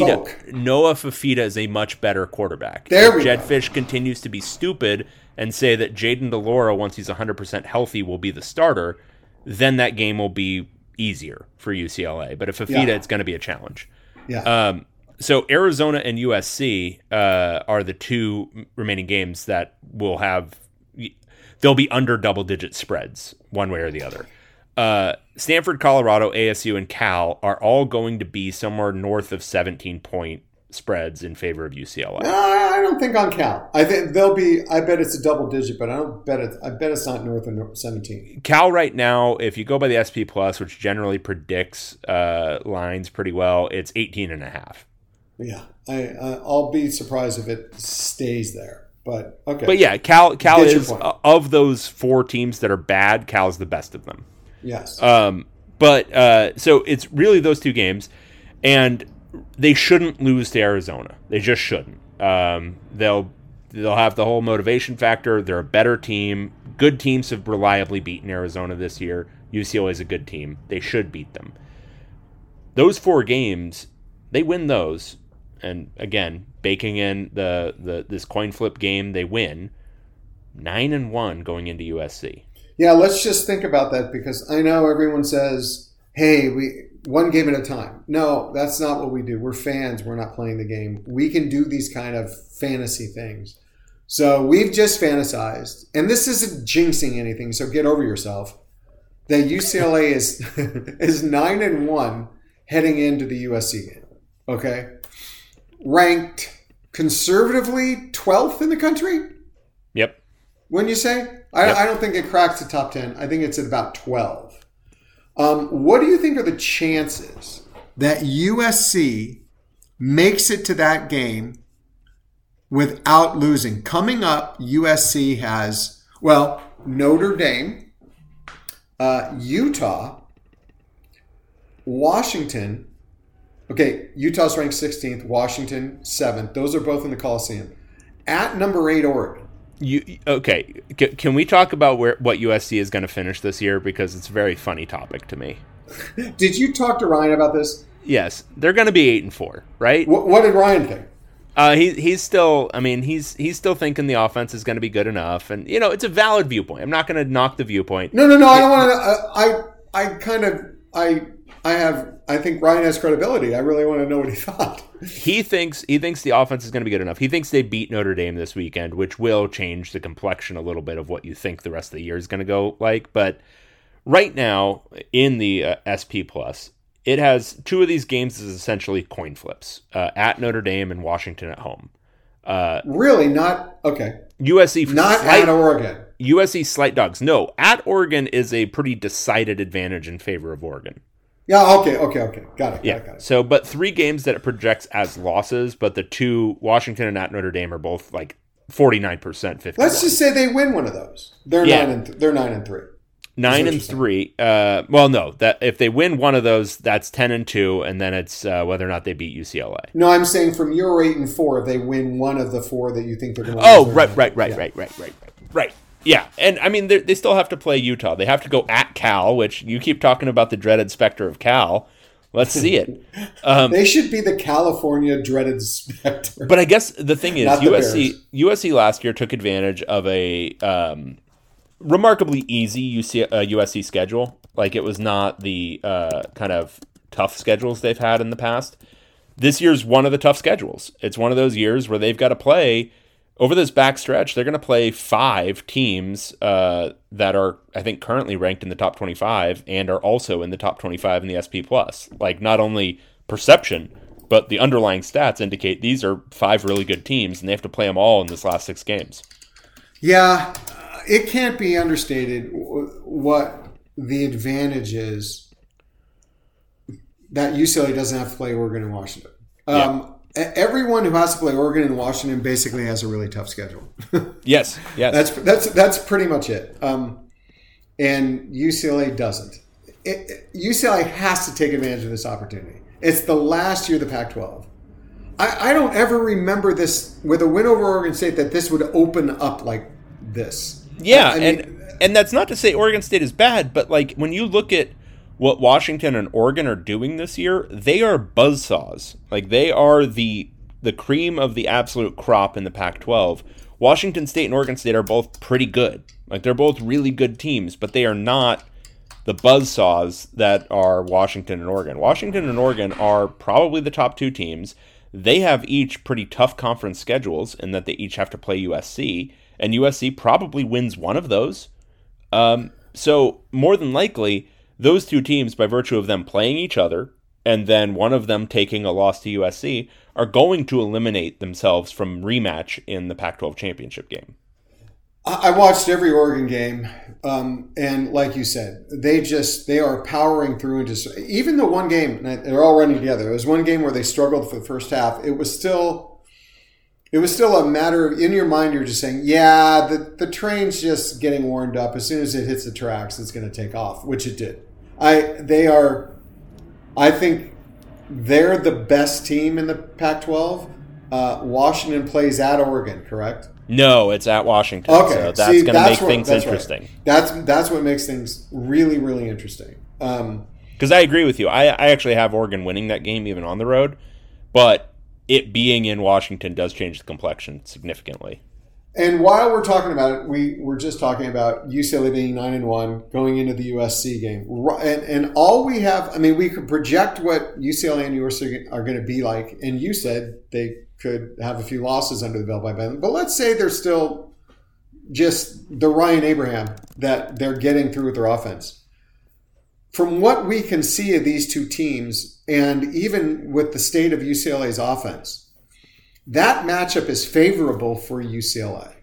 Fifita is a much better quarterback. If Jedd Fisch continues to be stupid and say that Jayden de Laura, once he's 100% healthy, will be the starter, then that game will be easier for UCLA. But if Fifita, it's going to be a challenge. Yeah. So Arizona and USC are the two remaining games that will have – they'll be under double-digit spreads one way or the other. Stanford, Colorado, ASU, and Cal are all going to be somewhere north of 17-point spreads in favor of UCLA. I don't think on Cal. I think they'll be. I bet it's a double digit, but I bet it's not north of 17. Cal right now, if you go by the SP Plus, which generally predicts lines pretty well, it's 18.5. Yeah, I'll be surprised if it stays there. But okay. But yeah, Cal is of those four teams that are bad. Cal's the best of them. Yes. So it's really those two games, and they shouldn't lose to Arizona. They just shouldn't. They'll have the whole motivation factor. They're a better team. Good teams have reliably beaten Arizona this year. UCLA is a good team. They should beat them. Those four games, they win those. And again, baking in this coin flip game, they win 9-1 going into USC. Yeah, let's just think about that because I know everyone says, hey, we one game at a time. No, that's not what we do. We're fans. We're not playing the game. We can do these kind of fantasy things. So we've just fantasized, and this isn't jinxing anything, so get over yourself. that UCLA is 9-1 heading into the USC game. Okay, ranked conservatively 12th in the country. Yep. Wouldn't you say? I don't think it cracks the top 10. I think it's at about 12. What do you think are the chances that USC makes it to that game without losing? Coming up, USC has, Notre Dame, Utah, Washington. Okay, Utah's ranked 16th, Washington 7th. Those are both in the Coliseum. At number 8, Oregon. Can we talk about what USC is going to finish this year? Because it's a very funny topic to me. Did you talk to Ryan about this? Yes, they're going to be 8-4, right? What did Ryan think? He's still thinking the offense is going to be good enough, and it's a valid viewpoint. I'm not going to knock the viewpoint. No. I don't want to. I think Ryan has credibility. I really want to know what he thought. He thinks the offense is going to be good enough. He thinks they beat Notre Dame this weekend, which will change the complexion a little bit of what you think the rest of the year is going to go like. But right now in the SP Plus, it has 2 of these games as essentially coin flips, at Notre Dame and Washington at home. Really? Not okay. USC not at Oregon. USC slight dogs. No, at Oregon is a pretty decided advantage in favor of Oregon. Yeah, okay. Got it. Got it. So, but 3 games that it projects as losses, but the 2, Washington and at Notre Dame, are both like 49%, 51%. Let's just say they win one of those. They're 9-3. 9-3. Well, no, that if they win one of those, that's 10-2, and then it's whether or not they beat UCLA. No, I'm saying from your 8-4, if they win one of the 4 that you think they're going to win. Oh, right. Yeah, and I mean, they still have to play Utah. They have to go at Cal, which you keep talking about the dreaded specter of Cal. Let's see it. They should be the California dreaded specter. But I guess the thing is, USC last year took advantage of a remarkably easy USC schedule. Like, it was not the kind of tough schedules they've had in the past. This year's one of the tough schedules. It's one of those years where they've got to play. Over this back stretch, they're going to play 5 teams that are, I think, currently ranked in the top 25 and are also in the top 25 in the SP+. Like, not only perception, but the underlying stats indicate these are 5 really good teams, and they have to play them all in this last 6 games. Yeah, it can't be understated what the advantage is that UCLA doesn't have to play Oregon and Washington. Everyone who has to play Oregon and Washington basically has a really tough schedule. Yes. That's pretty much it. And UCLA doesn't. UCLA has to take advantage of this opportunity. It's the last year of the Pac-12. I don't ever remember this with a win over Oregon State that this would open up like this. Yeah, and that's not to say Oregon State is bad, but like when you look at what Washington and Oregon are doing this year, they are buzzsaws. Like, they are the cream of the absolute crop in the Pac-12. Washington State and Oregon State are both pretty good. Like, they're both really good teams, but they are not the buzzsaws that are Washington and Oregon. Washington and Oregon are probably the top 2 teams. They have each pretty tough conference schedules in that they each have to play USC, and USC probably wins one of those. So, more than likely, those 2 teams, by virtue of them playing each other, and then one of them taking a loss to USC, are going to eliminate themselves from rematch in the Pac-12 championship game. I watched every Oregon game, and like you said, they are powering through into even the one game. They're all running together. There was one game where they struggled for the first half. It was still a matter of, in your mind, you're just saying, yeah, the train's just getting warmed up. As soon as it hits the tracks, it's going to take off, which it did. I think they're the best team in the Pac-12. Washington plays at Oregon, correct? No, it's at Washington. Okay, so that's going to make things interesting. Right. That's what makes things really, really interesting. Because I agree with you. I actually have Oregon winning that game even on the road, but it being in Washington does change the complexion significantly. And while we're talking about it, we're just talking about UCLA being 9-1 going into the USC game. And all we have, I mean, we could project what UCLA and USC are going to be like. And you said they could have a few losses under the belt by then. But let's say they're still just the Ryan Abraham that they're getting through with their offense. from what we can see of these two teams, and even with the state of UCLA's offense, that matchup is favorable for UCLA.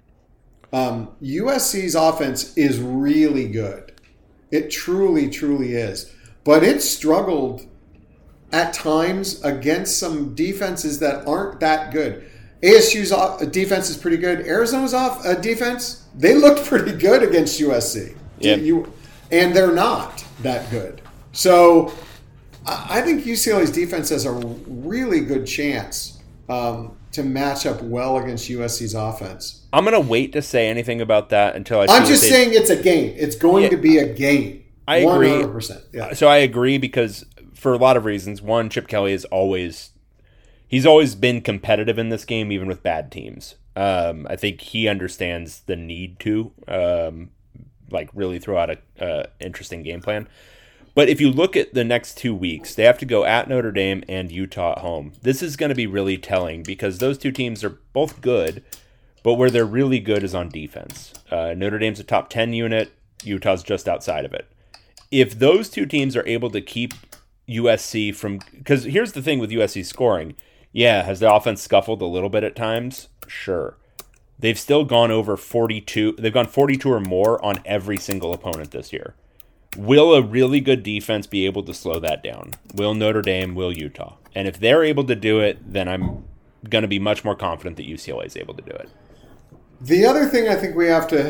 USC's offense is really good. It truly, truly is. But it struggled at times against some defenses that aren't that good. ASU's defense is pretty good. Arizona's defense, they looked pretty good against USC. Yep. And they're not that good. So I think UCLA's defense has a really good chance to match up well against USC's offense. I'm going to wait to say anything about that until I'm just saying it's a game. It's going to be a game. I agree. 100%. Yeah. So I agree because for a lot of reasons. One, Chip Kelly is he's always been competitive in this game, even with bad teams. I think he understands the need to really throw out a interesting game plan. But if you look at the next 2 weeks, they have to go at Notre Dame and Utah at home. This is going to be really telling because those two teams are both good, but where they're really good is on defense. Notre Dame's a top 10 unit. Utah's just outside of it. If those two teams are able to keep USC from... Because here's the thing with USC scoring. Yeah, has the offense scuffled a little bit at times? Sure. They've still gone over 42. They've gone 42 or more on every single opponent this year. Will a really good defense be able to slow that down? Will Notre Dame? Will Utah? And if they're able to do it, then I'm going to be much more confident that UCLA is able to do it. The other thing I think we have to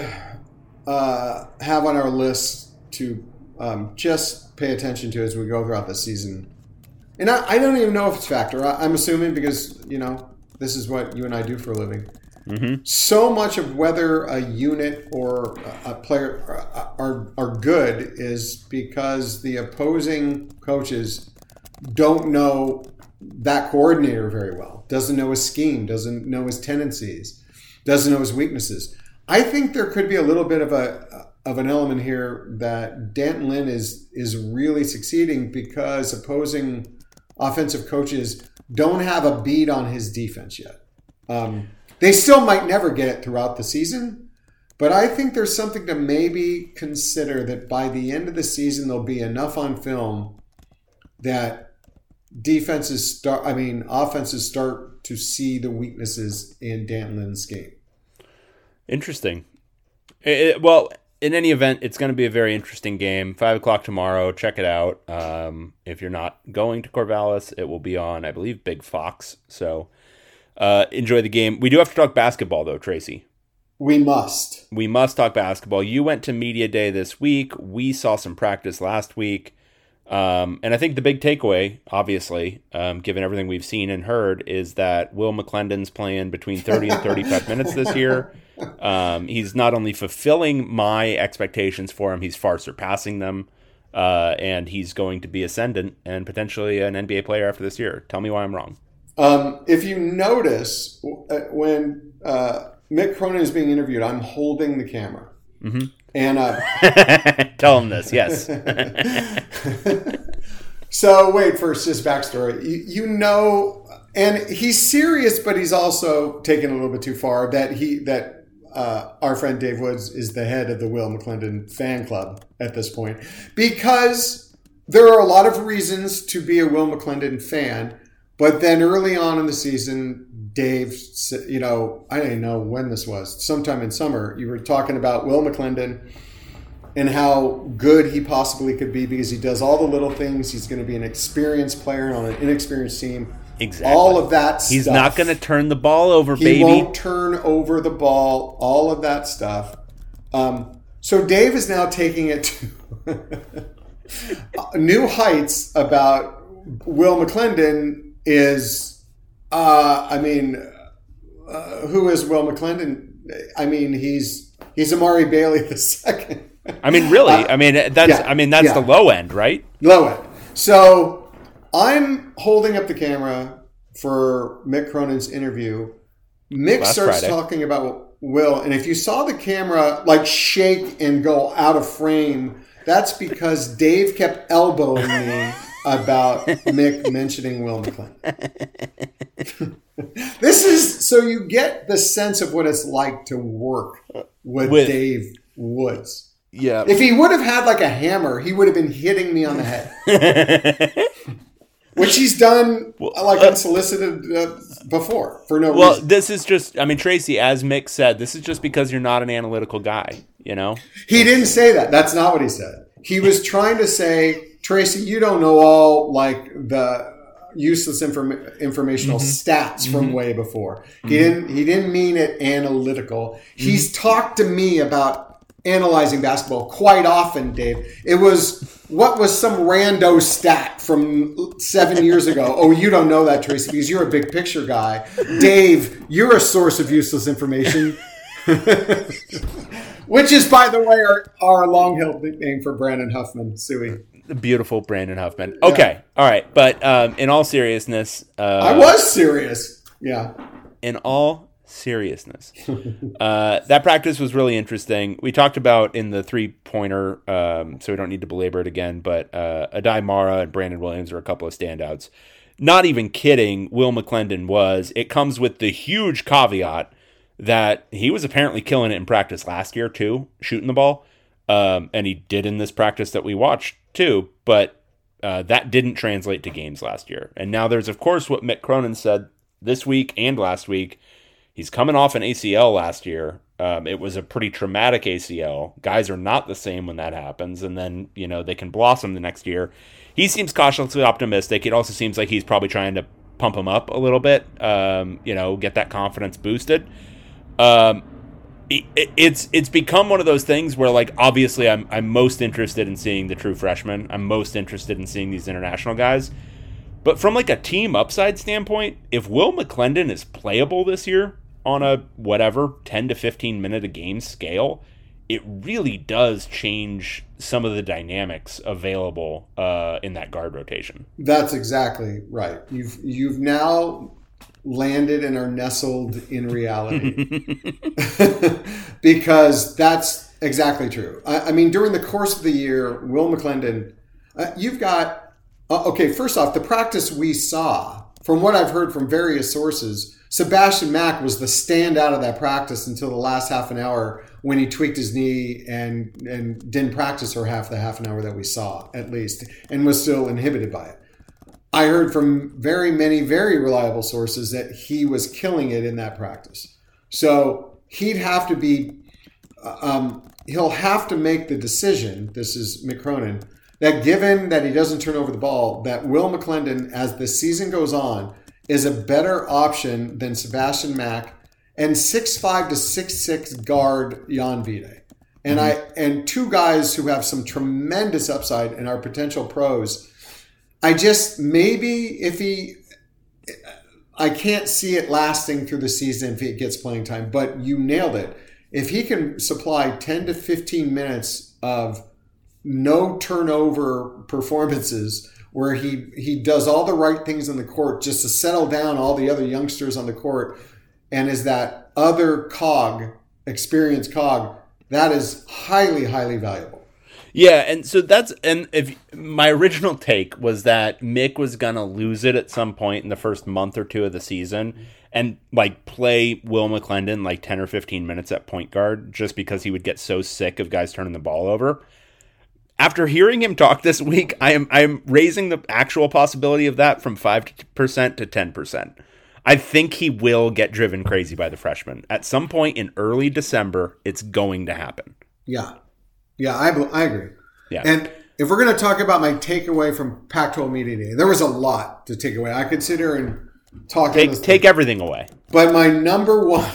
have on our list to just pay attention to as we go throughout the season, and I don't even know if it's factor. I'm assuming because, this is what you and I do for a living. Mm-hmm. So much of whether a unit or a player are good is because the opposing coaches don't know that coordinator very well, doesn't know his scheme, doesn't know his tendencies, doesn't know his weaknesses. I think there could be a little bit of an element here that D'Anton Lynn is really succeeding because opposing offensive coaches don't have a beat on his defense yet. They still might never get it throughout the season, but I think there's something to maybe consider that by the end of the season, there'll be enough on film that offenses start to see the weaknesses in D'Anton Lynn's game. Interesting. Well, in any event, it's going to be a very interesting game. 5:00 tomorrow. Check it out. If you're not going to Corvallis, it will be on, I believe, Big Fox. So enjoy the game. We do have to talk basketball, though, Tracy. We must. We must talk basketball. You went to Media Day this week. We saw some practice last week. And I think the big takeaway, obviously, given everything we've seen and heard, is that Will McClendon's playing between 30 and 35 minutes this year. He's not only fulfilling my expectations for him, he's far surpassing them. And he's going to be ascendant and potentially an NBA player after this year. Tell me why I'm wrong. If you notice, when Mick Cronin is being interviewed, I'm holding the camera. Mm-hmm. And tell him this, yes. So wait, first, just backstory. And he's serious, but he's also taken a little bit too far. That our friend Dave Woods is the head of the Will McClendon fan club at this point, because there are a lot of reasons to be a Will McClendon fan. But then early on in the season, Dave, I don't know when this was, sometime in summer, you were talking about Will McClendon and how good he possibly could be because he does all the little things. He's going to be an experienced player on an inexperienced team. Exactly. All of that stuff. He's not going to turn the ball over, baby. He won't turn over the ball, all of that stuff. So Dave is now taking it to new heights about Will McClendon is, who is Will McClendon? I mean, he's Amari Bailey II. I mean, really? That's the low end, right? Low end. So I'm holding up the camera for Mick Cronin's interview. Mick starts talking about Will, and if you saw the camera shake and go out of frame, that's because Dave kept elbowing me about Mick mentioning Will McClendon. This is so you get the sense of what it's like to work with Dave Woods. Yeah. If he would have had like a hammer, he would have been hitting me on the head. Which he's done unsolicited before for no reason. Well, this is just, I mean, Tracy, as Mick said, this is just because you're not an analytical guy, you know? He didn't say that. That's not what he said. He was trying to say, Tracy, you don't know all like the useless informational stats from way before. He didn't mean it analytical. He's talked to me about analyzing basketball quite often, Dave. It was, what was some rando stat from 7 years ago? Oh, you don't know that, Tracy, because you're a big picture guy. Dave, you're a source of useless information. Which is, by the way, our long-held nickname for Brandon Huffman, Suey. The beautiful Brandon Huffman. Okay, all right. But in all seriousness... I was serious. Yeah. In all seriousness. That practice was really interesting. We talked about in the three-pointer, so we don't need to belabor it again, but Adai Mara and Brandon Williams are a couple of standouts. Not even kidding, Will McClendon was. It comes with the huge caveat that he was apparently killing it in practice last year too, shooting the ball. And he did in this practice that we watched too, but that didn't translate to games last year. And now there's, of course, what Mick Cronin said this week and last week. He's coming off an ACL last year. It was a pretty traumatic ACL. Guys are not the same when that happens, and then, you know, they can blossom the next year. He seems cautiously optimistic. It also seems like he's probably trying to pump him up a little bit, get that confidence boosted. It's become one of those things where, like, obviously I'm most interested in seeing the true freshmen. I'm most interested in seeing these international guys. But from, like, a team upside standpoint, if Will McClendon is playable this year on a, 10 to 15 minute a game scale, it really does change some of the dynamics available in that guard rotation. That's exactly right. You've now landed and are nestled in reality. Because that's exactly true. I mean, during the course of the year, Will McClendon, you've got, first off, the practice we saw, from what I've heard from various sources, Sebastian Mack was the standout of that practice until the last half an hour when he tweaked his knee and didn't practice for half an hour that we saw, at least, and was still inhibited by it. I heard from very many, very reliable sources that he was killing it in that practice. So he'd have to be, he'll have to make the decision, this is Mick Cronin, that given that he doesn't turn over the ball, that Will McClendon, as the season goes on, is a better option than Sebastian Mack and 6'5" to 6'6" guard Jan Vide. And and two guys who have some tremendous upside and are potential pros. I just, maybe I can't see it lasting through the season if he gets playing time, but you nailed it. If he can supply 10 to 15 minutes of no turnover performances where he does all the right things on the court just to settle down all the other youngsters on the court and is that other experienced cog, that is highly, highly valuable. Yeah, and so if my original take was that Mick was gonna lose it at some point in the first month or two of the season and like play Will McClendon like 10 or 15 minutes at point guard just because he would get so sick of guys turning the ball over. After hearing him talk this week, I am raising the actual possibility of that from 5% to 10%. I think he will get driven crazy by the freshmen. At some point in early December, it's going to happen. Yeah. Yeah, I agree. Yeah. And if we're going to talk about my takeaway from Pac-12 Media Day, there was a lot to take away. I could sit here and talk. Take everything away. But my number one.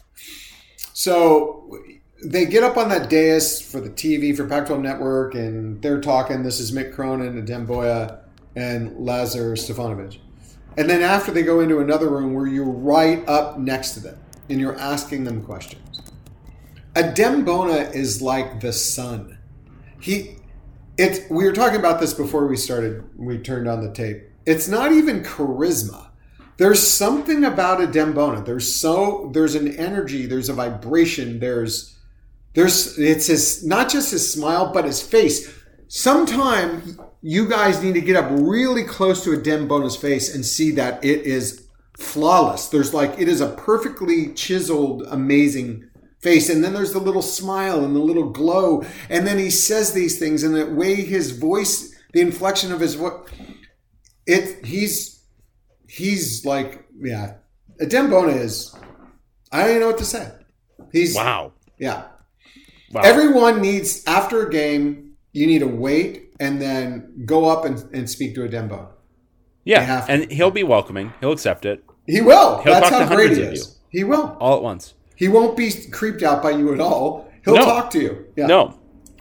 So they get up on that dais for the TV for Pac-12 Network, and they're talking. This is Mick Cronin, Adem Boya, and Lazar Stefanovic. And then after they go into another room where you're right up next to them, and you're asking them questions. Adem Bona is like the sun. We were talking about this before we turned on the tape. It's not even charisma. There's something about Adem Bona. There's an energy, there's a vibration, it's not just his smile, but his face. Sometime you guys need to get up really close to Adem Bona's face and see that it is flawless. It is a perfectly chiseled, amazing face, and then there's the little smile and the little glow, and then he says these things, and the way his voice, the inflection of his voice, he's like, yeah, Adem Bona is, I don't even know what to say. Wow. Everyone needs, after a game, you need to wait and then go up and speak to Adem Bona. Yeah, and he'll be welcoming. He'll accept it. He will. He'll That's talk how to great hundreds he of is. you. He will. All at once. He won't be creeped out by you at all. He'll talk to you. Yeah. No.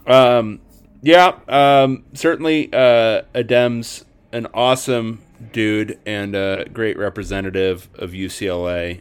Certainly Adem's an awesome dude and a great representative of UCLA.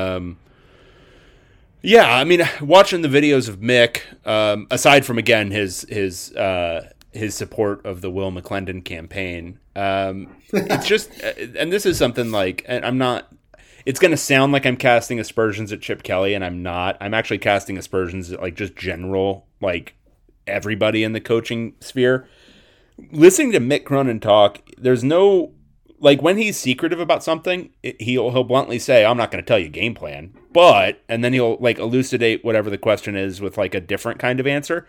I mean, watching the videos of Mick, aside from, again, his support of the Will McClendon campaign, it's just, and this is something like, and I'm not, it's going to sound like I'm casting aspersions at Chip Kelly, and I'm not. I'm actually casting aspersions at, like, just general, like, everybody in the coaching sphere. Listening to Mick Cronin talk, there's no, like, when he's secretive about something, he'll bluntly say, I'm not going to tell you game plan, but, and then he'll, like, elucidate whatever the question is with, like, a different kind of answer.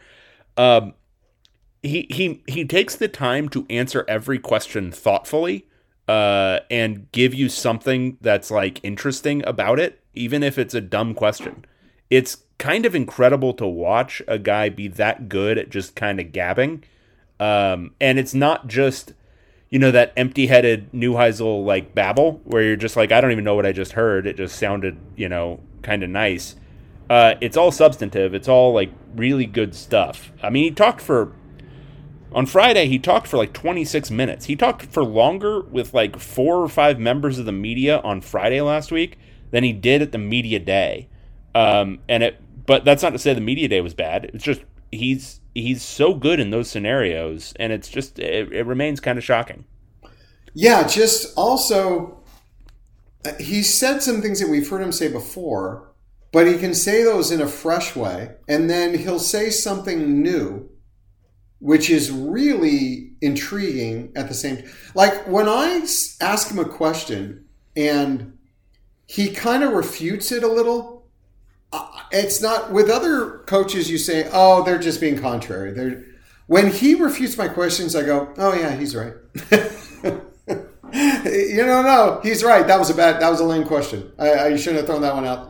He takes the time to answer every question thoughtfully, and give you something that's, like, interesting about it, even if it's a dumb question. It's kind of incredible to watch a guy be that good at just kind of gabbing. And it's not just, you know, that empty-headed Neuheisel, like, babble, where you're just like, I don't even know what I just heard. It just sounded, you know, kind of nice. It's all substantive. It's all, like, really good stuff. I mean, on Friday, he talked for like 26 minutes. He talked for longer with like 4 or 5 members of the media on Friday last week than he did at the media day. But that's not to say the media day was bad. It's just he's so good in those scenarios, and it's just it remains kind of shocking. Yeah, just also he said some things that we've heard him say before, but he can say those in a fresh way, and then he'll say something new, which is really intriguing at the same time. Like, when I ask him a question and he kind of refutes it a little, it's not, with other coaches you say, oh, they're just being contrary. When he refutes my questions, I go, oh yeah, he's right. No, he's right. That was a lame question. I shouldn't have thrown that one out.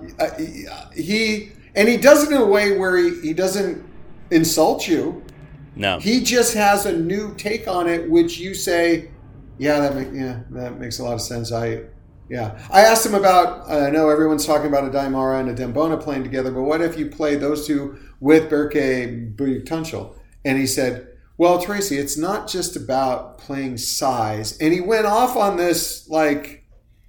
He does it in a way where he doesn't insult you. No. He just has a new take on it, which you say, that makes a lot of sense. I asked him about, I know everyone's talking about Adem Mara and Adem Bona playing together, but what if you play those two with Berke Buyuktunçal? And he said, well, Tracy, it's not just about playing size. And he went off on this, like,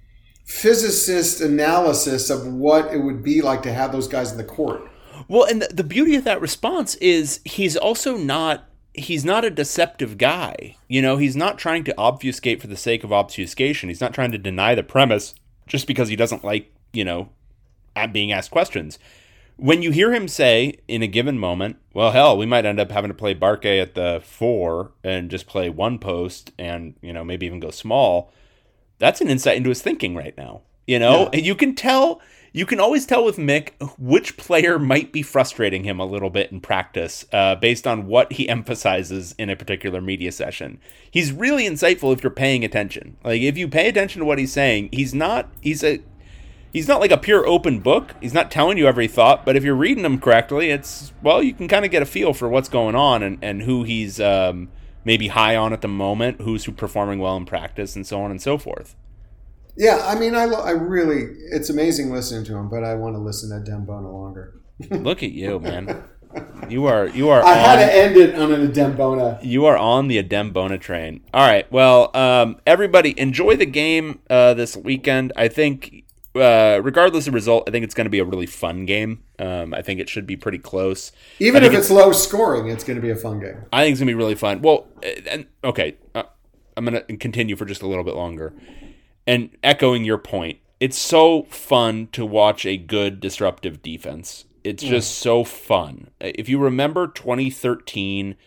physicist analysis of what it would be like to have those guys in the court. Well, and the beauty of that response is he's not a deceptive guy. You know, he's not trying to obfuscate for the sake of obfuscation. He's not trying to deny the premise just because he doesn't like, you know, being asked questions. When you hear him say in a given moment, well, hell, we might end up having to play Berke at the 4 and just play one post and, you know, maybe even go small, that's an insight into his thinking right now. You know, and you can always tell with Mick which player might be frustrating him a little bit in practice based on what he emphasizes in a particular media session. He's really insightful if you're paying attention. Like, if you pay attention to what he's saying, he's not like a pure open book. He's not telling you every thought, but if you're reading them correctly, you can kind of get a feel for what's going on and who he's maybe high on at the moment, who's performing well in practice, and so on and so forth. Yeah, I mean, I really, it's amazing listening to him, but I want to listen to Adem Bona longer. Look at you, man. You are. I had to end it on an Adem Bona. You are on the Adem Bona train. All right. Well, everybody, enjoy the game this weekend. I think, regardless of result, I think it's going to be a really fun game. I think it should be pretty close. Even if it's low scoring, it's going to be a fun game. I think it's going to be really fun. Well, okay, I'm going to continue for just a little bit longer. And echoing your point, it's so fun to watch a good disruptive defense. It's just so fun. If you remember 2013,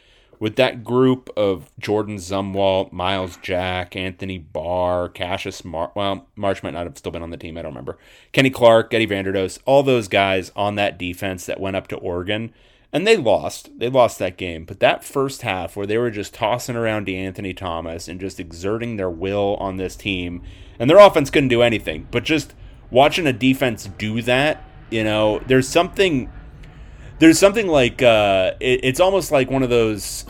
with that group of Jordan Zumwalt, Miles Jack, Anthony Barr, Cassius Marsh might not have still been on the team, I don't remember. Kenny Clark, Eddie Vanderdoes, all those guys on that defense that went up to Oregon, and they lost that game. But that first half where they were just tossing around DeAnthony Thomas and just exerting their will on this team, and their offense couldn't do anything, but just watching a defense do that, there's something like it's almost like one of those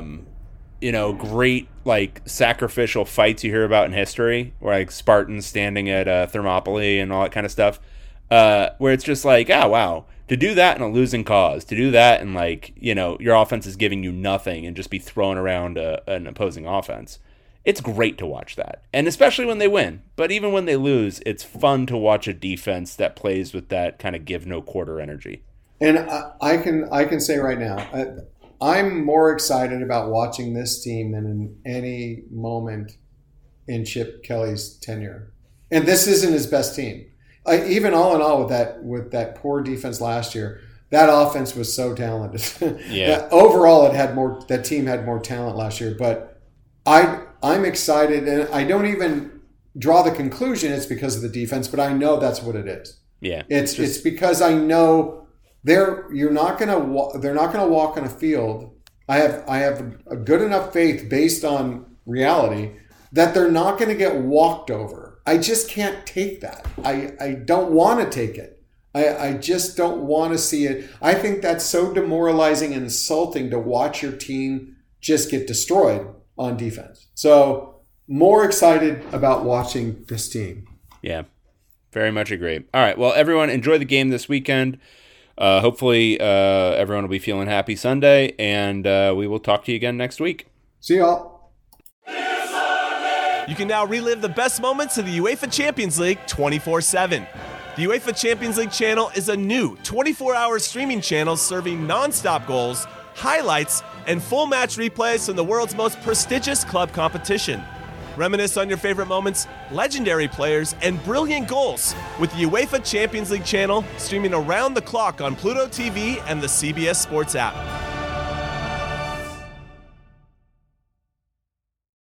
great like sacrificial fights you hear about in history, where like Spartans standing at Thermopylae and all that kind of stuff, where it's just like, wow, to do that in a losing cause, to do that and like your offense is giving you nothing and just be throwing around an opposing offense. It's great to watch that, and especially when they win. But even when they lose, it's fun to watch a defense that plays with that kind of give no quarter energy. And I can say right now, I'm more excited about watching this team than in any moment in Chip Kelly's tenure. And this isn't his best team. Even all in all, with that poor defense last year, that offense was so talented. Yeah. Overall, that team had more talent last year. But I'm excited, and I don't even draw the conclusion it's because of the defense, but I know that's what it is. Yeah. It's because I know. They're not going to walk on a field. I have a good enough faith based on reality that they're not going to get walked over. I just can't take that. I don't want to take it. I just don't want to see it. I think that's so demoralizing and insulting to watch your team just get destroyed on defense. So more excited about watching this team. Yeah, very much agree. All right, well, everyone enjoy the game this weekend. Hopefully everyone will be feeling happy Sunday, and we will talk to you again next week. See y'all. You can now relive the best moments of the UEFA Champions League 24/7. The UEFA Champions League channel is a new 24-hour streaming channel serving non-stop goals, highlights, and full match replays from the world's most prestigious club competition. Reminisce on your favorite moments, legendary players, and brilliant goals with the UEFA Champions League channel streaming around the clock on Pluto TV and the CBS Sports app.